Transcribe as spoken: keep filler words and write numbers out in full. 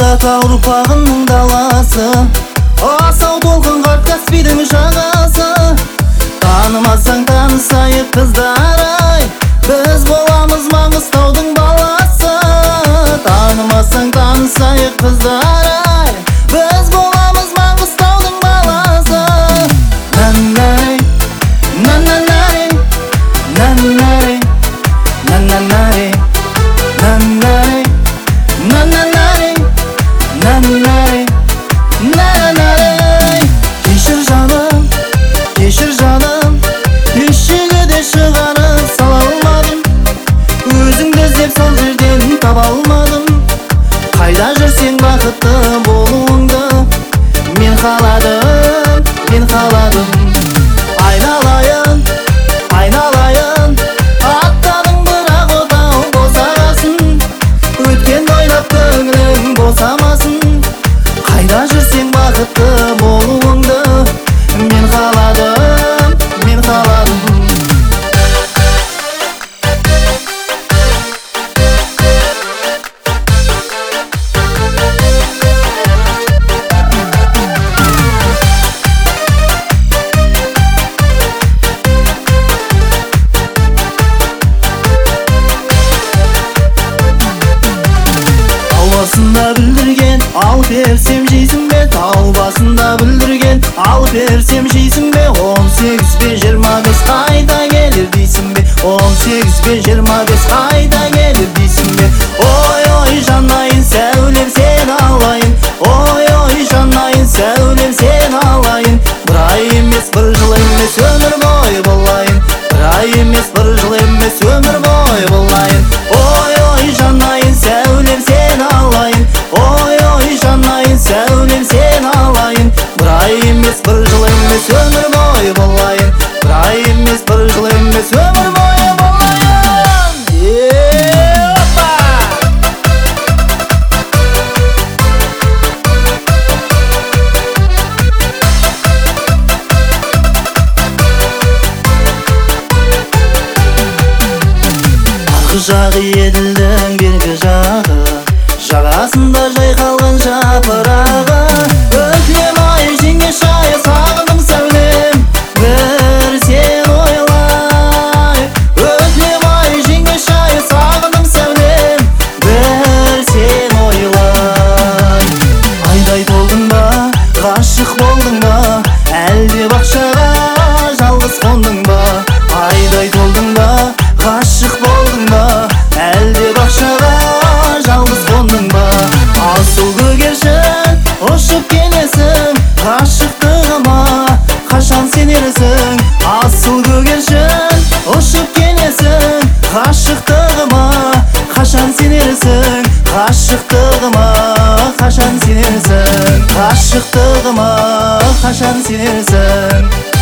Алатау ұрпағының даласы, асау толқын қарт Каспийдің жағасы. Танымасаң танысайық қыздар-ай, біз боламыз Маңғыстаудың баласы. Танымасаң танысайық қыздар-ай, біз боламыз Маңғыстаудың баласы. Наннай, наннанай, наннай, наннанай, наннай, наннанай, наннай, наннай. Кешір жаным, кешір жаным, ешкіге де шығарып сала алмадым. Өзіңді іздеп сол жерден таба алмадым. Қайда жүрсең бақытты болуыңды мен қаладым, мен қаладым. Айналайын, айналайын, аттадың бірақ отау босағасын. Өткен ойлап көңілің босамасын. Қайда жүрсең бақытты болуыңды мен қаладым, мен қаладым. Басында бүлдірген, ал берсем жейсің бе? Тау басында бүлдірген, ал берсем жейсің бе? Он сегіз бе жиырма бес қайда келер дейсің бе? Он сегіз бе жиырма бес қайда келер дейсің бе? Ой ой жанайын, сәулем сен алайын. Ой ой жанайын, сәулем сен алайын. Бір ай емес, бір жыл емес, өмір бойы болайын. Бір ай емес, бір жыл емес, өмір бойы болайын. Ой ой жанайын, сәулем сен алайын. Ой ой жанайын, сәулем сен алайын. Бір ай емес, бір жыл емес, өмір бойы болайын. Бір ай емес, бір жыл емес, өмір бойы болайын. Е-опа! Арғы жағы еділдің бергі жағы, жағасында жайқалған жапырағы. Өтілем ай жеңе шайы, сағындым сәулем, бір сен ойлай. Өтілем ай жеңе шайы, сағындым сәулем, бір сен ойлай. Айдай толдың ба, ғашық болдың ба, әлде бақшаға жалғыз қондың ба? Айдай толдың ба, ғашық болдың ба, әлде бақшаға жалғыз қондың ба? Асыл көгершін ұшып келесің, ғашықтығыма қашан сенерсің? Асыл көгершін ұшып келесің, ғашықтығыма қашан сенерсің? Ғашықтығыма қашан сенерсің? Ғашықтығыма қашан сенерсің?